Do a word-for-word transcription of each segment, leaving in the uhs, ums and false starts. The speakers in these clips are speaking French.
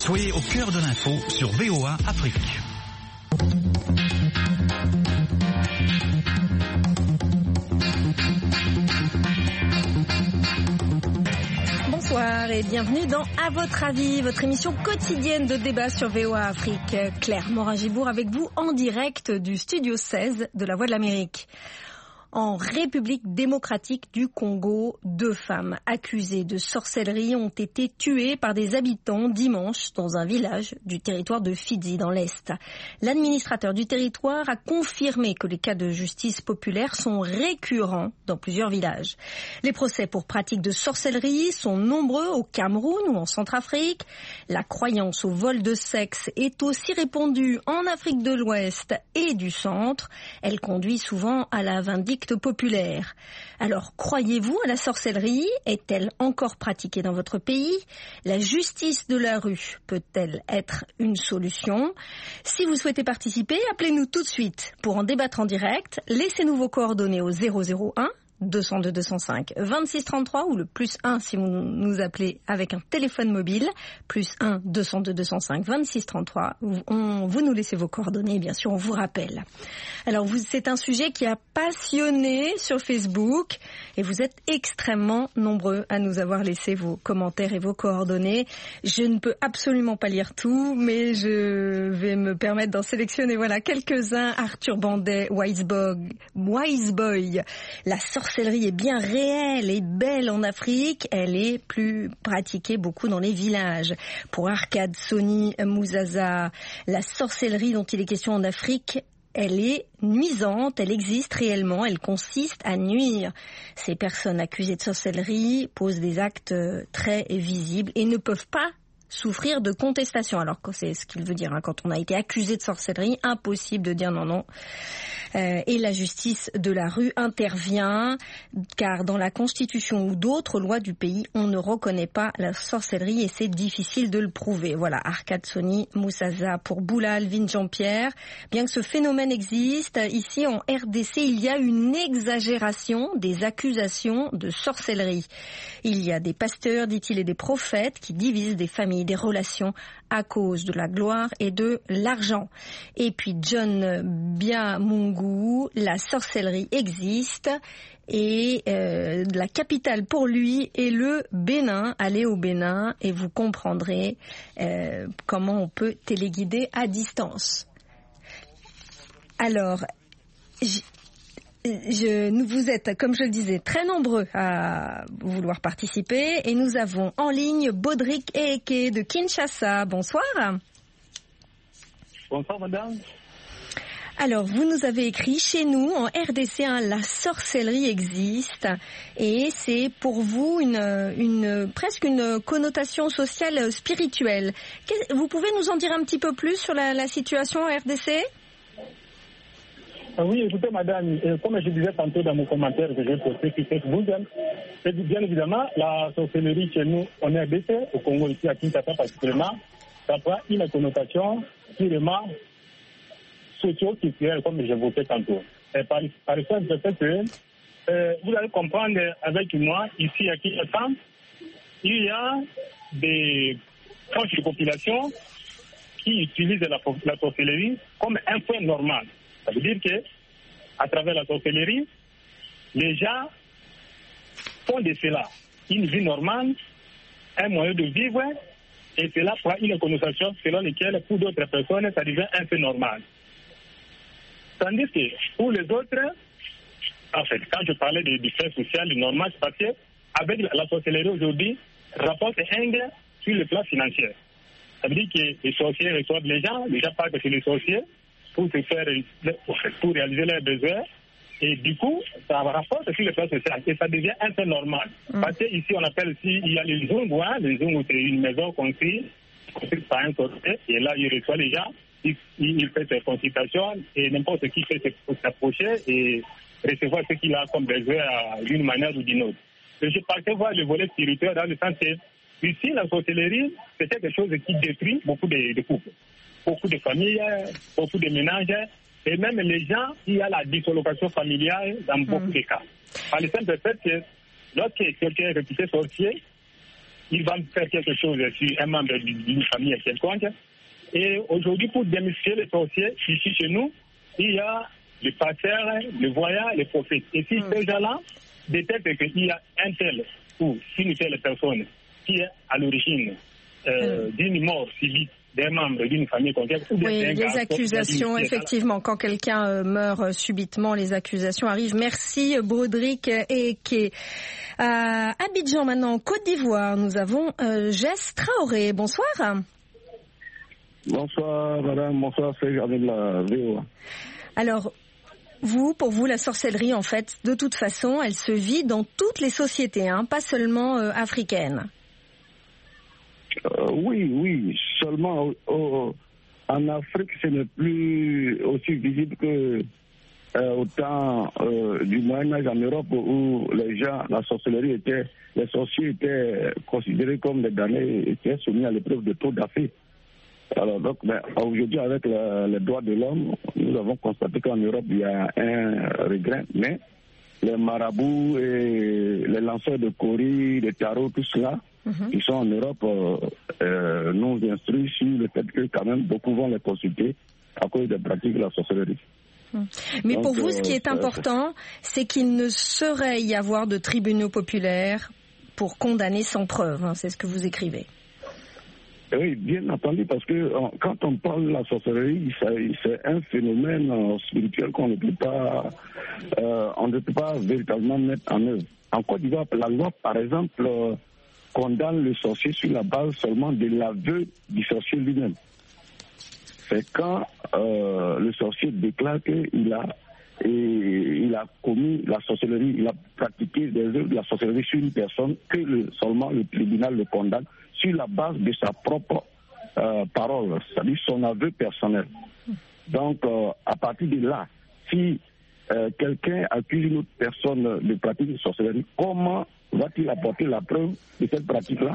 Soyez au cœur de l'info sur V O A Afrique. Bonsoir et bienvenue dans À votre avis, votre émission quotidienne de débat sur V O A Afrique. Claire Morin-Gibourg avec vous en direct du studio seize de La Voix de l'Amérique. En République démocratique du Congo, deux femmes accusées de sorcellerie ont été tuées par des habitants dimanche dans un village du territoire de Fizi dans l'Est. L'administrateur du territoire a confirmé que les cas de justice populaire sont récurrents dans plusieurs villages. Les procès pour pratique de sorcellerie sont nombreux au Cameroun ou en Centrafrique. La croyance au vol de sexe est aussi répandue en Afrique de l'Ouest et du Centre. Elle conduit souvent à la vindicte populaire. Alors, croyez-vous à la sorcellerie? Est-elle encore pratiquée dans votre pays? La justice de la rue peut-elle être une solution? Si vous souhaitez participer, appelez-nous tout de suite pour en débattre en direct. Laissez-nous vos coordonnées au zéro zéro un deux zéro deux deux zéro cinq vingt-six trente-trois ou le plus un si vous nous appelez avec un téléphone mobile, plus un deux zéro deux deux zéro cinq vingt-six trente-trois. On, vous nous laissez vos coordonnées et bien sûr on vous rappelle. Alors vous, c'est un sujet qui a passionné sur Facebook et vous êtes extrêmement nombreux à nous avoir laissé vos commentaires et vos coordonnées. Je ne peux absolument pas lire tout, mais je vais me permettre d'en sélectionner voilà quelques-uns. Arthur Bandet, Wiseboy, Wiseboy, la sorcellerie La sorcellerie est bien réelle et belle en Afrique. Elle est plus pratiquée beaucoup dans les villages. Pour Arcade Sony Mouzaza, la sorcellerie dont il est question en Afrique, elle est nuisante, elle existe réellement, elle consiste à nuire. Ces personnes accusées de sorcellerie posent des actes très visibles et ne peuvent pas souffrir de contestation. Alors c'est ce qu'il veut dire hein, quand on a été accusé de sorcellerie, impossible de dire non, non. Euh, et la justice de la rue intervient, car dans la Constitution ou d'autres lois du pays, on ne reconnaît pas la sorcellerie et c'est difficile de le prouver. Voilà, Arcade Sony Moussaza pour Boula Alvin Jean-Pierre. Bien que ce phénomène existe, ici en R D C, il y a une exagération des accusations de sorcellerie. Il y a des pasteurs, dit-il, et des prophètes qui divisent des familles, des relations à cause de la gloire et de l'argent. Et puis John Biamungu, la sorcellerie existe et euh, la capitale pour lui est le Bénin. Allez au Bénin et vous comprendrez euh, comment on peut téléguider à distance. Alors, j- Je, vous êtes, comme je le disais, très nombreux à vouloir participer et nous avons en ligne Baudric Eke de Kinshasa. Bonsoir. Bonsoir madame. Alors, vous nous avez écrit, chez nous, en R D C, hein, la sorcellerie existe et c'est pour vous une, une, presque une connotation sociale spirituelle. Vous pouvez nous en dire un petit peu plus sur la, la situation en R D C ? Oui, écoutez, madame, comme je disais tantôt dans mon commentaire que j'ai posté sur Facebook, bien évidemment, la sorcellerie chez nous, en R D C, au Congo, ici à Kinshasa particulièrement, ça prend une connotation purement socio-culturelle, comme j'évoquais tantôt. Et par, par exemple, peut-être que euh, vous allez comprendre avec moi, ici à Kinshasa, il y a des tranches de population qui utilisent la, la sorcellerie comme un point normal. Ça veut dire que, à travers la sorcellerie, les gens font de cela une vie normale, un moyen de vivre, et cela prend une connotation selon laquelle, pour d'autres personnes, ça devient un peu normal. Tandis que, pour les autres, en fait, quand je parlais de différences sociales normales, c'est parce que, avec la sorcellerie aujourd'hui, rapporte un gain sur le plan financier. Ça veut dire que les sorciers reçoivent les gens, les gens partent chez les sorciers, pour se faire, pour réaliser leurs besoins. Et du coup, ça rapporte sur le plan social. Et ça devient un peu normal. Mm. Parce qu'ici, on appelle aussi, il y a les zungu, hein. Les zungu, c'est une maison construite, construite par un sorcier. Et là, il reçoit les gens, il, il fait ses consultations, et n'importe qui fait s'approcher et recevoir ce qu'il a comme besoin d'une manière ou d'une autre. Et je partais voir le volet spirituel dans le sens que, ici, la sorcellerie, c'est quelque chose qui détruit beaucoup de, de couples. Beaucoup de familles, beaucoup de ménages, et même les gens, il y a la dislocation familiale dans beaucoup mmh. de cas. Par le simple fait que lorsque quelqu'un est réputé sorcier, il va faire quelque chose sur un membre d'une famille quelconque. Et aujourd'hui, pour démystifier les sorciers, ici chez nous, il y a les pasteurs, les voyants, les prophètes. Et si mmh. ces gens-là détectent qu'il y a un tel ou une telle personne qui est à l'origine euh, mmh. d'une mort subite des membres d'une famille concrète. Oui, les accusations, effectivement, quand quelqu'un euh, meurt subitement, les accusations arrivent. Merci Broderick Eke. À Abidjan maintenant, Côte d'Ivoire, nous avons euh, Jess Traoré. Bonsoir. Bonsoir madame, bonsoir, c'est avec la V O A. Alors, vous, pour vous, la sorcellerie, en fait, de toute façon, elle se vit dans toutes les sociétés, hein, pas seulement euh, africaines. Euh, oui, oui, seulement euh, en Afrique, ce n'est plus aussi visible que euh, au temps euh, du Moyen-Âge en Europe où les gens, la sorcellerie était, les sorciers étaient considérés comme des damnés, étaient soumis à l'épreuve de taux d'affaires. Alors donc, ben, aujourd'hui, avec le, les droits de l'homme, nous avons constaté qu'en Europe, il y a un regret, mais les marabouts et les lanceurs de coris, de tarot, tout cela, mm-hmm. qui sont en Europe, euh, euh, nous instruisent sur le fait que quand même beaucoup vont les consulter à cause des pratiques de la sorcellerie. Mm. Mais donc, pour vous, euh, ce qui est important, c'est qu'il ne saurait y avoir de tribunaux populaires pour condamner sans preuve, hein, c'est ce que vous écrivez. Oui, bien entendu, parce que quand on parle de la sorcellerie, c'est un phénomène spirituel qu'on ne peut pas, euh, on ne peut pas véritablement mettre en œuvre. En Côte d'Ivoire, la loi, par exemple, euh, condamne le sorcier sur la base seulement de l'aveu du sorcier lui-même. C'est quand euh, le sorcier déclare qu'il a, et, il a commis la sorcellerie, il a pratiqué des œuvres de la sorcellerie sur une personne que le, seulement le tribunal le condamne sur la base de sa propre euh, parole, c'est-à-dire son aveu personnel. Donc, euh, à partir de là, si euh, quelqu'un accuse une autre personne de pratique de sorcellerie, comment va-t-il apporter la preuve de cette pratique-là?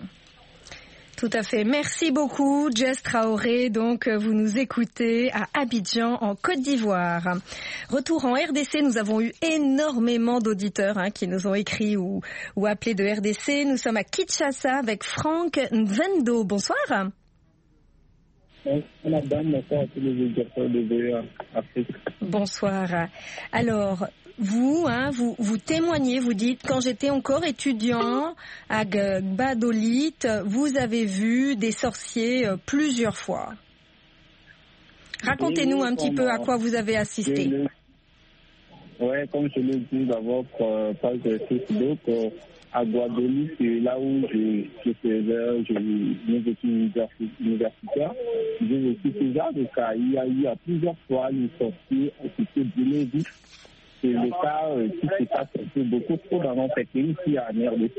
Tout à fait. Merci beaucoup, Jess Traoré. Donc, vous nous écoutez à Abidjan, en Côte d'Ivoire. Retour en R D C, nous avons eu énormément d'auditeurs hein, qui nous ont écrit ou, ou appelé de R D C. Nous sommes à Kinshasa avec Franck Nvendo. Bonsoir. Madame, bonsoir à tous les auditeurs de V O A Afrique. Bonsoir. Alors, vous, hein, vous, vous témoignez, vous dites, quand j'étais encore étudiant à Gbadolit, vous avez vu des sorciers euh, plusieurs fois. Racontez-nous un petit peu à quoi vous avez assisté. Oui, comme je l'ai dit dans votre page Facebook, euh, à Guadeloupe, c'est là où je, je faisais je, mes études universitaires. J'ai vécu ce genre de cas. Il y a eu à plusieurs fois les sorciers qui étaient brûlés vifs. C'est le cas euh, qui se passe un peu beaucoup trop dans notre pays ici en R D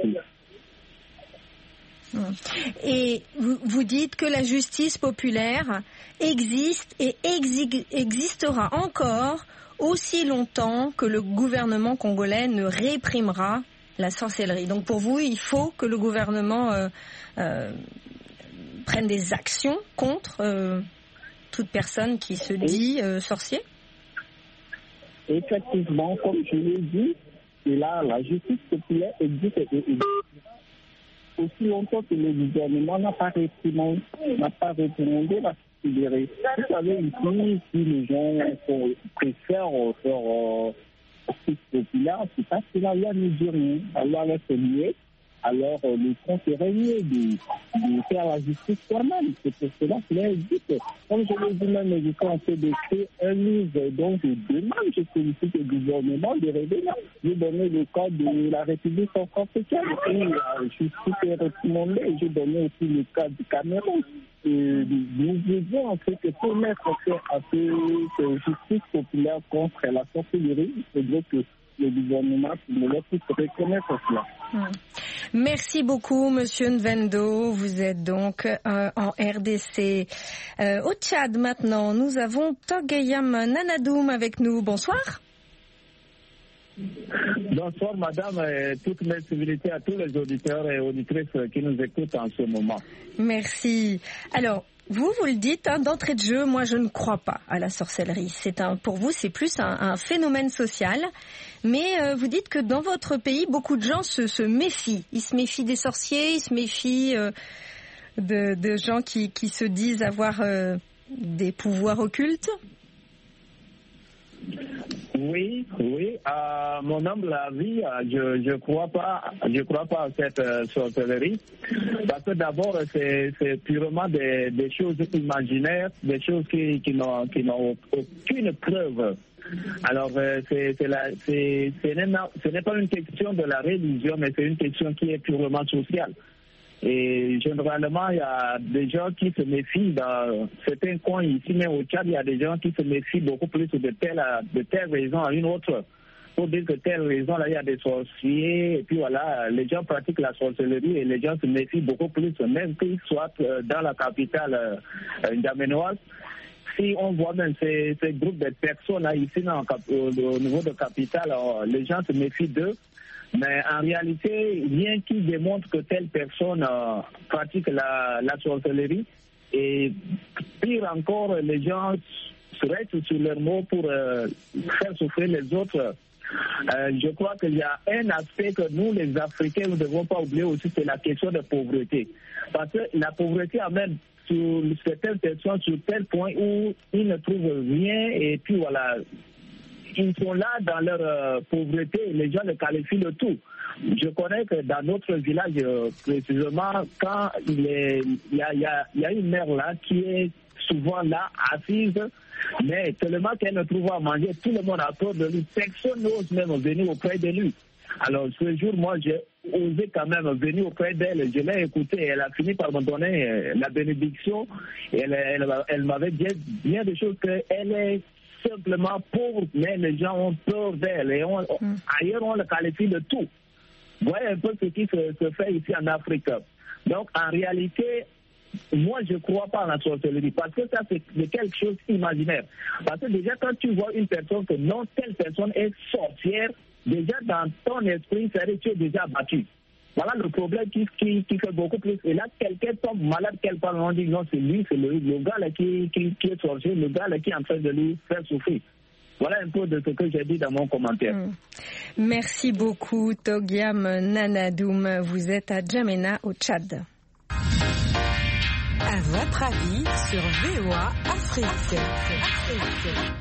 C. Et vous, vous dites que la justice populaire existe et exi- existera encore aussi longtemps que le gouvernement congolais ne réprimera la sorcellerie. Donc pour vous, il faut que le gouvernement euh, euh, prenne des actions contre euh, toute personne qui se dit euh, sorcier. Effectivement, comme je l'ai dit, et là, la justice populaire existe et existe. Aussi longtemps que le gouvernement n'a pas réprimandé, n'a pas réprimandé la sorcellerie. Vous savez, ici, si les gens préfèrent faire euh, la justice populaire, c'est parce que la loi ne dit rien. La loi laisse nier. Alors, euh, le temps serait mieux de, de faire la justice soi-même. C'est pour cela qu'il existe. Comme je l'ai dit même, je suis en train d'écrire un livre dont je demande, je sollicite le gouvernement de révéler. J'ai donné le cas de la République centrafricaine où la justice est réprimandée. J'ai donné aussi le cas du Cameroun. Et nous disons en fait que pour mettre à cette justice populaire contre la sorcellerie, il faudrait que le gouvernement ne puisse reconnaître cela. Hum. Merci beaucoup, Monsieur Nvendo. Vous êtes donc euh, en R D C. Euh, au Tchad maintenant, nous avons Togeyam Nanadoum avec nous. Bonsoir. Bonsoir, madame, et toutes mes civilités à tous les auditeurs et auditrices qui nous écoutent en ce moment. Merci. Alors, vous, vous le dites, hein, d'entrée de jeu, moi je ne crois pas à la sorcellerie. C'est un, pour vous, c'est plus un, un phénomène social. Mais euh, vous dites que dans votre pays, beaucoup de gens se, se méfient. Ils se méfient des sorciers, ils se méfient euh, de, de gens qui, qui se disent avoir euh, des pouvoirs occultes. Oui, oui. À mon humble avis, je je crois pas, je crois pas à cette euh, sorcellerie, parce que d'abord c'est c'est purement des des choses imaginaires, des choses qui qui n'ont qui n'ont aucune preuve. Alors euh, c'est c'est la c'est ce n'est ce n'est pas une question de la religion, mais c'est une question qui est purement sociale. Et généralement, il y a des gens qui se méfient dans certains coins ici, mais au Tchad, il y a des gens qui se méfient beaucoup plus de telle, de telle raison à une autre. Pour dire que telle raison, là, il y a des sorciers, et puis voilà, les gens pratiquent la sorcellerie et les gens se méfient beaucoup plus, même qu'ils soient dans la capitale euh, ndjamenoise. Si on voit même ces, ces groupes de personnes là, ici dans, au, au niveau de la capitale, alors, les gens se méfient d'eux. Mais en réalité, rien qui démontre que telle personne euh, pratique la, la sorcellerie. Et pire encore, les gens restent sur leurs mots pour euh, faire souffrir les autres. Euh, je crois qu'il y a un aspect que nous, les Africains, nous ne devons pas oublier aussi, c'est la question de pauvreté. Parce que la pauvreté amène sur certaines personnes sur tel point où ils ne trouvent rien et puis voilà. Ils sont là dans leur euh, pauvreté, les gens le qualifient de tout. Je connais que dans notre village, euh, précisément, quand il, est, il, y a, il, y a, il y a une mère là qui est souvent là, assise, mais tellement qu'elle ne trouve pas à manger, tout le monde a peur de lui. Personne n'ose même venir auprès de lui. Alors ce jour, moi, j'ai osé quand même venir auprès d'elle. Je l'ai écoutée. Elle a fini par me donner euh, la bénédiction. Et elle, elle, elle m'avait dit bien des choses qu'elle est simplement pauvre, mais les gens ont peur d'elle. Et on, mm. ailleurs, on le qualifie de tout. Vous voyez un peu ce qui se, se fait ici en Afrique. Donc, en réalité, moi, je ne crois pas à la sorcellerie, parce que ça, c'est quelque chose d'imaginaire. Parce que déjà, quand tu vois une personne que non, telle personne est sorcière, déjà dans ton esprit, c'est tu es déjà abattu. Voilà le problème qui, qui, qui fait beaucoup plus. Et là, quelqu'un tombe malade, quelque part, on dit non, c'est lui, c'est le, le gars là, qui, qui, qui est sorcier, le gars là, qui est en train de lui faire souffrir. Voilà un peu de ce que j'ai dit dans mon commentaire. Mmh. Merci beaucoup, Togiam Nanadoum. Vous êtes à N'Djamena, au Tchad. À votre avis sur V O A Afrique. Afrique.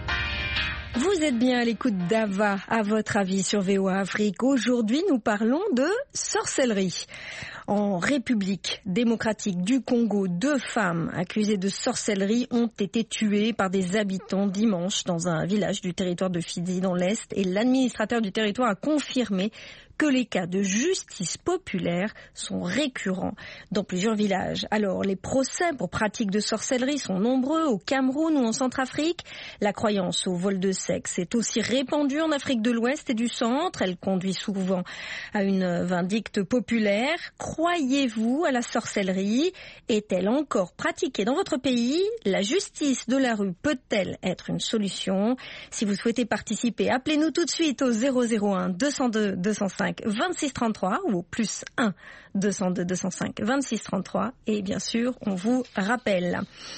Vous êtes bien à l'écoute d'Ava, à votre avis sur V O A Afrique. Aujourd'hui, nous parlons de sorcellerie. En République démocratique du Congo, deux femmes accusées de sorcellerie ont été tuées par des habitants dimanche dans un village du territoire de Fizi dans l'Est, et l'administrateur du territoire a confirmé que les cas de justice populaire sont récurrents dans plusieurs villages. Alors, les procès pour pratique de sorcellerie sont nombreux au Cameroun ou en Centrafrique. La croyance au vol de sexe est aussi répandue en Afrique de l'Ouest et du Centre. Elle conduit souvent à une vindicte populaire. Croyez-vous à la sorcellerie? Est-elle encore pratiquée dans votre pays? La justice de la rue peut-elle être une solution? Si vous souhaitez participer, appelez-nous tout de suite au zéro zéro un deux cent deux deux cent cinq vingt-six trente-trois ou au plus un deux cent deux deux cent cinq vingt-six trente-trois, et bien sûr on vous rappelle.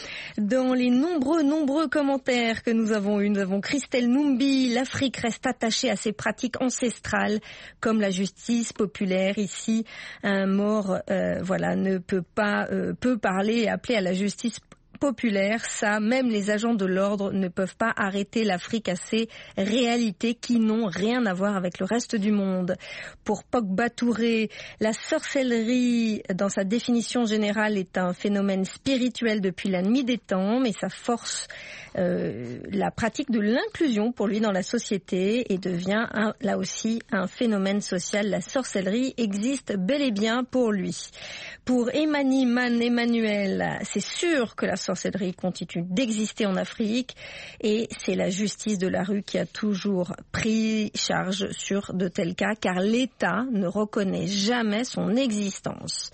Dans les nombreux nombreux commentaires que nous avons eus, nous avons Christelle Numbi: l'Afrique reste attachée à ses pratiques ancestrales comme la justice populaire. Ici un mort euh, voilà ne peut pas euh, peut parler et appeler à la justice populaire. Ça, même les agents de l'ordre ne peuvent pas arrêter l'Afrique à ces réalités qui n'ont rien à voir avec le reste du monde. Pour Pogba Touré, la sorcellerie, dans sa définition générale, est un phénomène spirituel depuis la nuit des temps, mais ça force euh, la pratique de l'inclusion pour lui dans la société et devient un, là aussi un phénomène social. La sorcellerie existe bel et bien pour lui. Pour Emani Man Emmanuel, c'est sûr que la sorcellerie continue d'exister en Afrique et c'est la justice de la rue qui a toujours pris charge sur de tels cas, car l'État ne reconnaît jamais son existence.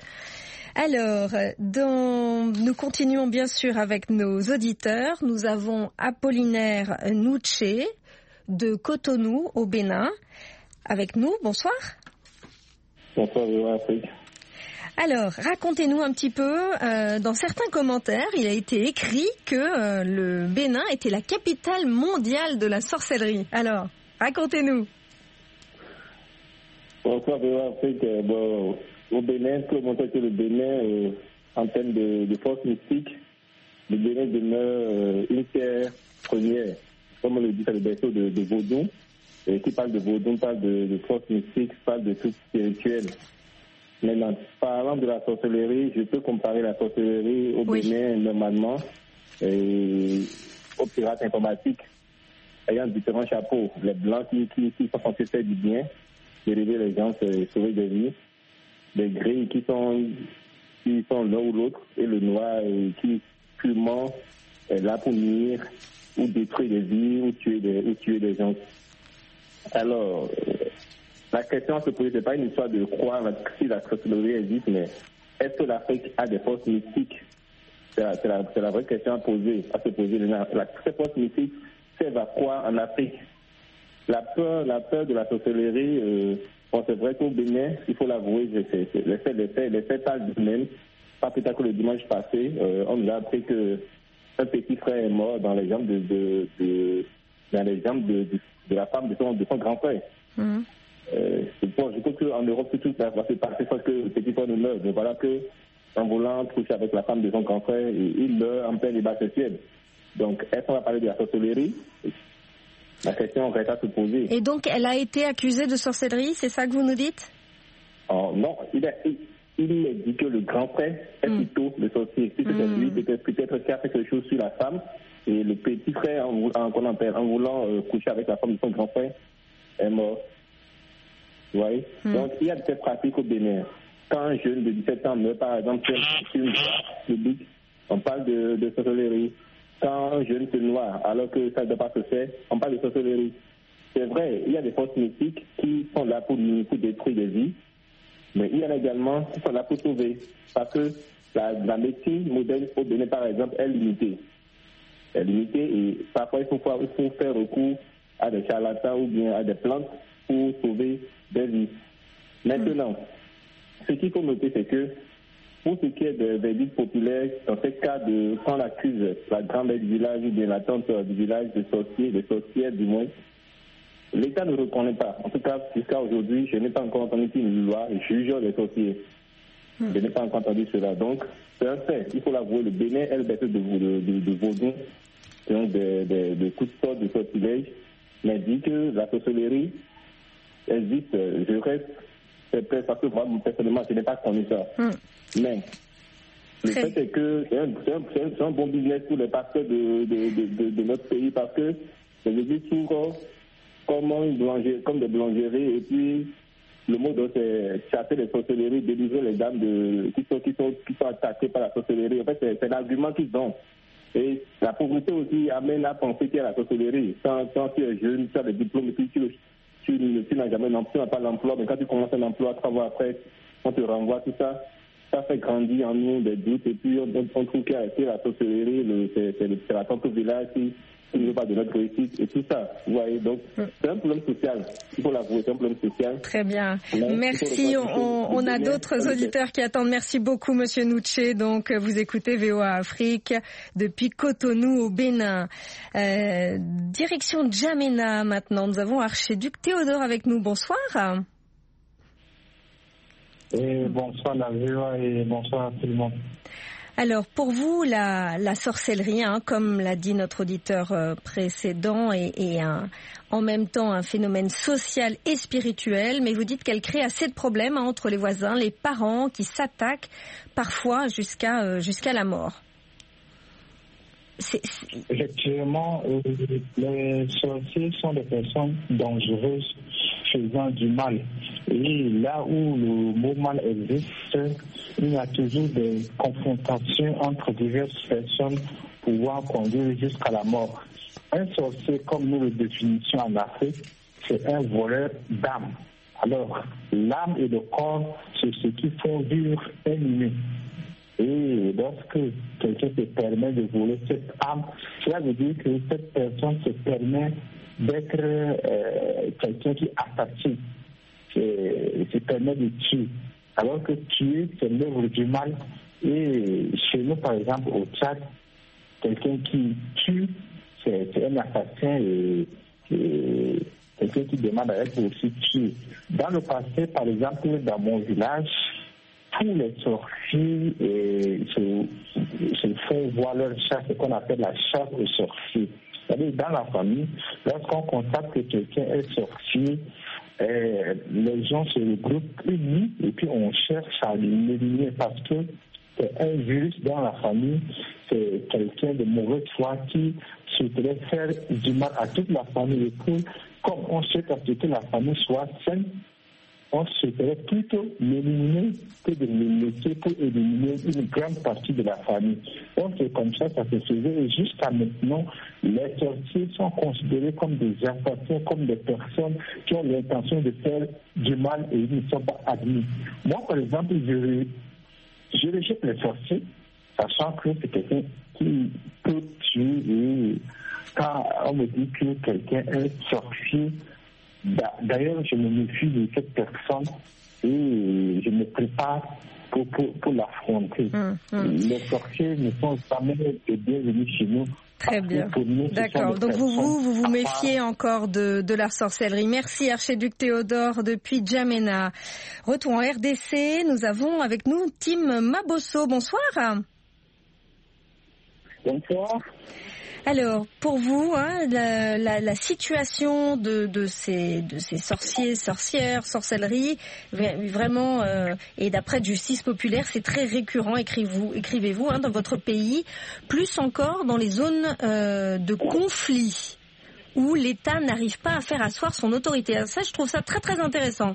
Alors, dans... nous continuons bien sûr avec nos auditeurs. Nous avons Apollinaire Nouché de Cotonou au Bénin avec nous. Bonsoir. Bonsoir, Afrique. Alors, racontez-nous un petit peu, euh, dans certains commentaires, il a été écrit que euh, le Bénin était la capitale mondiale de la sorcellerie. Alors, racontez-nous. Bonsoir, V O A Afrique. Bon, au Bénin, tout le monde sait que le Bénin, euh, en termes de, de force mystique, le Bénin demeure euh, une terre première. Comme on le dit, c'est le berceau de, de Vaudou. Et qui parle de Vaudou, parle de, de force mystique, parle de tout spirituel. Maintenant, parlant de la sorcellerie, je peux comparer la sorcellerie au oui. Bénin normalement et aux pirates informatiques ayant différents chapeaux. Les blancs qui, qui, qui sont censés faire du bien, dériver les gens, sauver des vies. Les gris qui sont, qui sont l'un ou l'autre, et le noir qui purement est là pour nuire ou détruire des vies ou tuer des, ou tuer des gens. Alors, la question à se poser, ce n'est pas une histoire de croire si la sorcellerie existe, mais est-ce que l'Afrique a des forces mystiques? C'est la, c'est la, c'est la vraie question à poser, à se poser. La, ces forces mystiques servent à quoi en Afrique? La peur, la peur de la sorcellerie, euh, bon, c'est vrai qu'au Bénin, il faut l'avouer, les faits, les faits, les faits, les faits parlent d'eux-mêmes. Pas plus tard que le dimanche passé, euh, on nous a appris que un petit frère est mort dans les jambes de, de, de dans les jambes de, de, de la femme de son, de son grand frère. Mmh. Euh, bon, je crois qu'en Europe, tout va se passer parce que le petit frère ne meurt. Mais voilà que, en voulant coucher avec la femme de son grand frère, il meurt en plein débat sexuel. Donc, est-ce qu'on va parler de la sorcellerie? La question reste à se poser. Et donc, elle a été accusée de sorcellerie, c'est ça que vous nous dites? Oh, non, il a, il, il a dit que le grand frère est mm. plutôt le sorcier. Si c'était mm. lui, peut-être, peut-être qu'il a fait quelque chose sur la femme, et le petit frère, en, en, en, en voulant euh, coucher avec la femme de son grand frère, est mort. Vous voyez? Mm. Donc, il y a de ces pratiques au Bénin. Quand un jeune de dix-sept ans meurt, par exemple, sur une voie publique, on parle de, de sorcellerie. Quand un jeune se noie, alors que ça ne doit pas se faire, on parle de sorcellerie. C'est vrai, il y a des forces mystiques qui sont là pour, pour détruire des vies, mais il y en a également qui sont là pour sauver. Parce que la, la médecine moderne au Bénin, par exemple, est limitée. Elle est limitée et parfois il faut, il faut faire recours à des charlatans ou bien à des plantes pour sauver des vies. Maintenant, ce qu'il faut noter, c'est que pour ce qui est des verdicts populaires, dans ce cas de quand on accuse la grand-mère du village ou bien la tante du village de sorciers, de sorcières du moins, l'État ne reconnaît pas. En tout cas, jusqu'à aujourd'hui, je n'ai pas encore entendu une loi jugeant les sorciers. Hmm. Je n'ai pas encore entendu cela. Donc, c'est un fait. Il faut l'avouer, le Bénin est le berceau de, de, de, de Vaudou, donc de, de, de toutes sortes de sortilèges, mais dit que la sorcellerie existe. Je reste perplexe parce que moi, personnellement, je n'ai pas connu ça. Hmm. Mais le Très. fait est que c'est un, c'est, un, c'est un bon business pour les pasteurs de, de, de, de, de notre pays parce que les églises s'ouvrent comme, comme des boulangeries et puis le mot donc c'est chasser les sorcelleries, délivrer les dames de, qui, sont, qui, sont, qui sont attaquées par la sorcellerie. En fait, c'est, c'est l'argument qu'ils ont. Et la pauvreté aussi amène à penser qu'il y a la sorcellerie. Quand, quand tu es jeune, tu as des diplômes et puis tu, tu, tu, tu n'as jamais tu n'as pas l'emploi, mais quand tu commences un emploi, trois mois après, on te renvoie tout ça. Ça fait grandir en nous des doutes et puis on, on trouve qu'il y a été la sorcellerie, le, c'est, c'est, c'est la tante au village qui ne veut pas de notre réussite et tout ça. Vous voyez, donc c'est un problème social. Il faut l'avouer, c'est un problème social. Très bien. Mais merci. On, on a d'autres auditeurs qui attendent. Merci beaucoup, Monsieur Nouché. Donc, vous écoutez V O A Afrique depuis Cotonou au Bénin. Euh, direction Djamena maintenant. Nous avons Archiduc Théodore avec nous. Bonsoir. Et bonsoir la V O A et bonsoir à tout le monde. Alors pour vous, la, la sorcellerie, hein, comme l'a dit notre auditeur euh, précédent, est, est un, en même temps un phénomène social et spirituel, mais vous dites qu'elle crée assez de problèmes hein, entre les voisins, les parents qui s'attaquent parfois jusqu'à, euh, jusqu'à la mort. C'est, c'est... Effectivement, euh, les sorciers sont des personnes dangereuses faisant du mal. Et là où le mot mal existe, il y a toujours des confrontations entre diverses personnes pouvant conduire jusqu'à la mort. Un sorcier, comme nous le définissons en Afrique, c'est un voleur d'âme. Alors, l'âme et le corps, c'est ce qui font vivre un humain. Et lorsque quelqu'un se permet de voler cette âme, cela veut dire que cette personne se permet d'être euh, quelqu'un qui assassine, qui se permet de tuer. alors que tuer, c'est l'œuvre du mal. Et chez nous, par exemple, au Tchad, quelqu'un qui tue, c'est, c'est un assassin et, et quelqu'un qui demande à être aussi tué. Dans le passé, par exemple, dans mon village, tous les sorciers euh, se, se font voir leur chasse, ce qu'on appelle la chasse aux sorciers. C'est-à-dire, dans la famille, lorsqu'on constate que quelqu'un est sorcier, euh, les gens se regroupent unis et puis on cherche à l'éliminer parce que c'est un virus dans la famille, c'est quelqu'un de mauvaise foi qui souhaiterait faire du mal à toute la famille. Et puis, comme on souhaite à ce que la famille soit saine, on souhaiterait plutôt l'éliminer que de le laisser pour éliminer une grande partie de la famille. Donc c'est comme ça que ça se faisait. Et jusqu'à maintenant, les sorciers sont considérés comme des assassins, comme des personnes qui ont l'intention de faire du mal et ils ne sont pas admis. Moi, par exemple, je, je rejette les sorciers, sachant que c'est quelqu'un qui peut tuer. Et quand on me dit que quelqu'un est sorcier, d'ailleurs, je me méfie de cette personne et je me prépare pour, pour, pour l'affronter. Mmh, mmh. Les sorciers ne sont jamais bienvenus chez nous. Très bien. Nous, d'accord. Donc vous vous, vous vous méfiez encore de, de la sorcellerie. Merci Archiduc Théodore depuis Djamena. Retour en R D C, nous avons avec nous Tim Mabosso. Bonsoir. Bonsoir. Alors, pour vous, hein, la, la, la situation de, de, ces, de ces sorciers, sorcières, sorcellerie, vraiment, euh, et d'après Justice populaire, c'est très récurrent, écrivez-vous, écrivez-vous hein, dans votre pays, plus encore dans les zones euh, de conflit, où l'État n'arrive pas à faire asseoir son autorité. Alors ça, je trouve ça très très intéressant.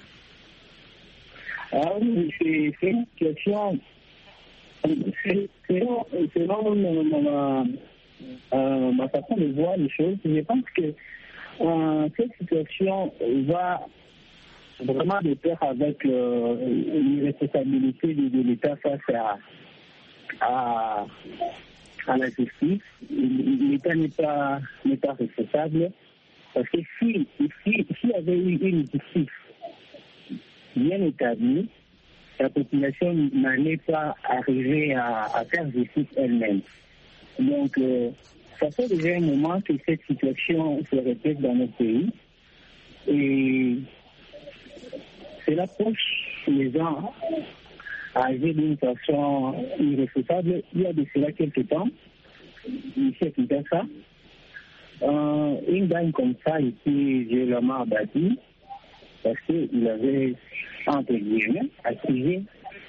Ah oui, c'est, c'est une question, c'est, c'est, c'est vraiment... Euh, ma façon de voir les choses, je pense que euh, cette situation va vraiment de pair avec euh, l'irresponsabilité de, de l'État face à, à, à la justice. L'État n'est pas, n'est pas responsable parce que si, si, s'il y avait eu une justice bien établie, la population n'allait pas arriver à, à faire justice elle-même. Donc, euh, ça fait déjà un moment que cette situation se répète dans notre pays. Et cela pousse les gens à agir d'une façon irresponsable. Il y a de cela quelques temps, ici à Kinshasa, euh, une dame comme ça était violemment abattue parce qu'il avait, entre guillemets, accusé.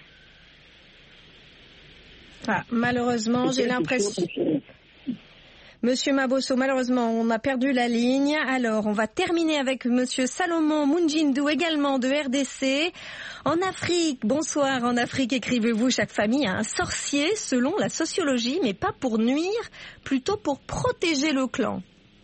Ah, malheureusement, j'ai l'impression... Monsieur Mabosso, malheureusement, on a perdu la ligne. Alors, on va terminer avec Monsieur Salomon Munjindu, également de R D C. En Afrique, bonsoir, en Afrique, écrivez-vous, chaque famille a un sorcier selon la sociologie, mais pas pour nuire, plutôt pour protéger le clan.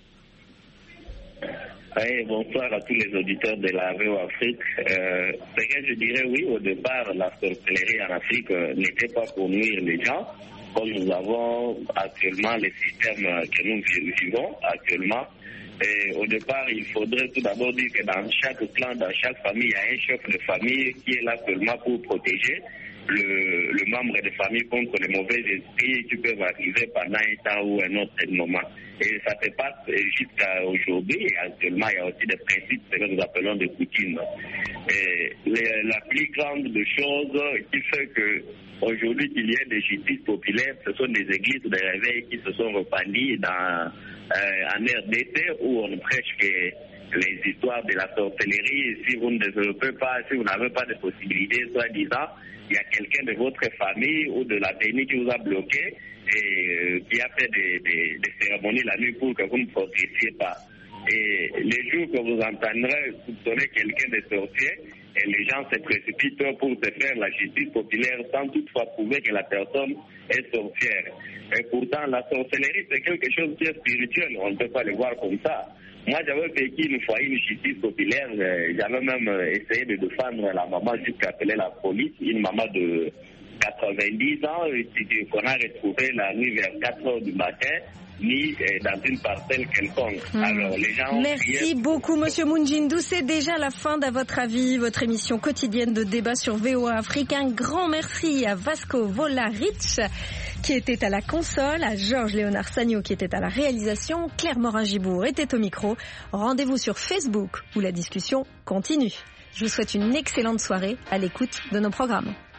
Oui, bonsoir à tous les auditeurs de la V O Afrique. Euh, c'est que je dirais oui, au départ, la sorcellerie en Afrique euh, n'était pas pour nuire les gens, comme nous avons actuellement les systèmes que nous vivons actuellement. Et au départ, il faudrait tout d'abord dire que dans chaque clan, dans chaque famille, il y a un chef de famille qui est là seulement pour protéger le, le membre de famille contre les mauvais esprits qui peuvent arriver pendant un temps ou un autre moment. Et ça se passe jusqu'à aujourd'hui. Et actuellement, il y a aussi des principes, ce que nous appelons des coutumes. Et les, la plus grande des choses qui fait que aujourd'hui qu'il y ait des justices populaires, ce sont des églises de réveil qui se sont repenties dans, euh, en R D C où on prêche que les histoires de la sorcellerie, si vous ne développez pas, si vous n'avez pas de possibilités, soi-disant, il y a quelqu'un de votre famille ou de la famille qui vous a bloqué et euh, qui a fait des, des, des cérémonies la nuit pour que vous ne progressiez pas. Et les jours que vous entendrez soupçonner quelqu'un de sorcier, et les gens se précipitent pour se faire la justice populaire sans toutefois prouver que la personne est sorcière. Et pourtant, la sorcellerie, c'est quelque chose qui est spirituel. On ne peut pas le voir comme ça. Moi, j'avais vécu une fois une justice populaire. J'avais même essayé de défendre la maman jusqu'à appeler la police, une maman de, quatre-vingt-dix ans qu'on a retrouvé la nuit vers quatre heures du matin, ni dans une parcelle quelconque. Mmh. Alors, les gens Merci prié... beaucoup, Monsieur Mungindou. C'est déjà la fin d'À votre avis, votre émission quotidienne de débat sur V O A Afrique. Un grand merci à Vasco Volarich, qui était à la console, à Georges Léonard Sagno, qui était à la réalisation, Claire Morin-Gibour était au micro. Rendez-vous sur Facebook, où la discussion continue. Je vous souhaite une excellente soirée à l'écoute de nos programmes.